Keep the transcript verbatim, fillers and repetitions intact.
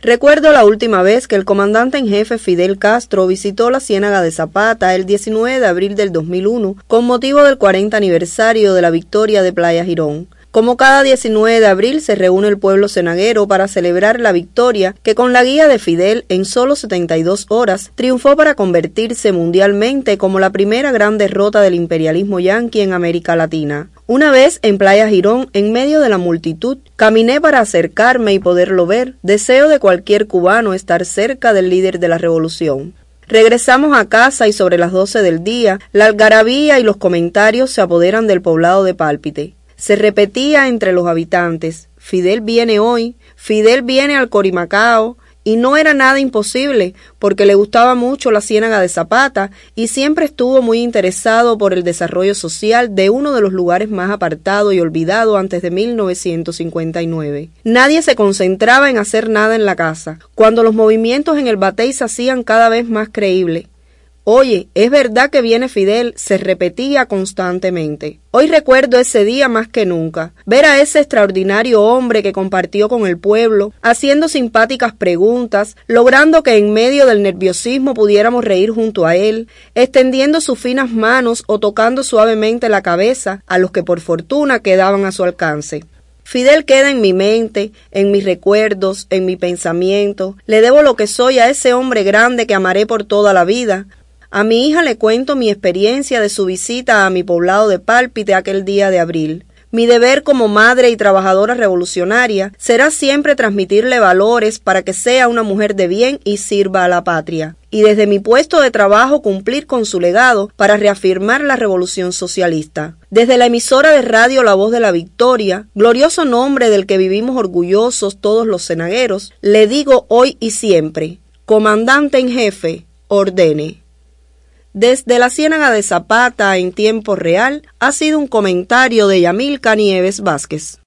Recuerdo la última vez que el comandante en jefe Fidel Castro visitó la Ciénaga de Zapata el diecinueve de abril del dos mil uno con motivo del cuarenta aniversario de la victoria de Playa Girón. Como cada diecinueve de abril se reúne el pueblo cenaguero para celebrar la victoria que con la guía de Fidel en solo setenta y dos horas triunfó para convertirse mundialmente como la primera gran derrota del imperialismo yanqui en América Latina. Una vez en Playa Girón, en medio de la multitud, caminé para acercarme y poderlo ver, deseo de cualquier cubano estar cerca del líder de la revolución. Regresamos a casa y sobre las doce del día, la algarabía y los comentarios se apoderan del poblado de Pálpite. Se repetía entre los habitantes, Fidel viene hoy, Fidel viene al Corimacao, y no era nada imposible, porque le gustaba mucho la Ciénaga de Zapata y siempre estuvo muy interesado por el desarrollo social de uno de los lugares más apartados y olvidados antes de mil novecientos cincuenta y nueve. Nadie se concentraba en hacer nada en la casa, cuando los movimientos en el batey se hacían cada vez más creíbles. Oye, es verdad que viene Fidel, se repetía constantemente. Hoy recuerdo ese día más que nunca, ver a ese extraordinario hombre que compartió con el pueblo, haciendo simpáticas preguntas, logrando que en medio del nerviosismo pudiéramos reír junto a él, extendiendo sus finas manos o tocando suavemente la cabeza a los que por fortuna quedaban a su alcance. Fidel queda en mi mente, en mis recuerdos, en mi pensamiento. Le debo lo que soy a ese hombre grande que amaré por toda la vida. A mi hija le cuento mi experiencia de su visita a mi poblado de Pálpite aquel día de abril. Mi deber como madre y trabajadora revolucionaria será siempre transmitirle valores para que sea una mujer de bien y sirva a la patria. Y desde mi puesto de trabajo cumplir con su legado para reafirmar la revolución socialista. Desde la emisora de radio La Voz de la Victoria, glorioso nombre del que vivimos orgullosos todos los cenagueros, le digo hoy y siempre, comandante en jefe, ordene. Desde la Ciénaga de Zapata en tiempo real ha sido un comentario de Yamilca Nieves Vázquez.